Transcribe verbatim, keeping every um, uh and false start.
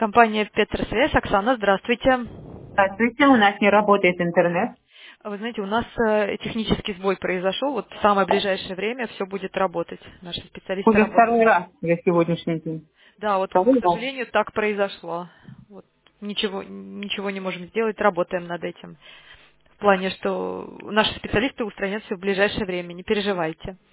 Компания Петросвязь. Оксана, здравствуйте. Здравствуйте, у нас не работает интернет. Вы знаете, у нас э, технический сбой произошел. Вот в самое ближайшее время все будет работать. Наши специалисты Уже работают. второй раз за сегодняшний день. Да, вот, к Второй раз. сожалению, так произошло. Вот, ничего, ничего не можем сделать, работаем над этим. В плане, что наши специалисты устранят все в ближайшее время, не переживайте.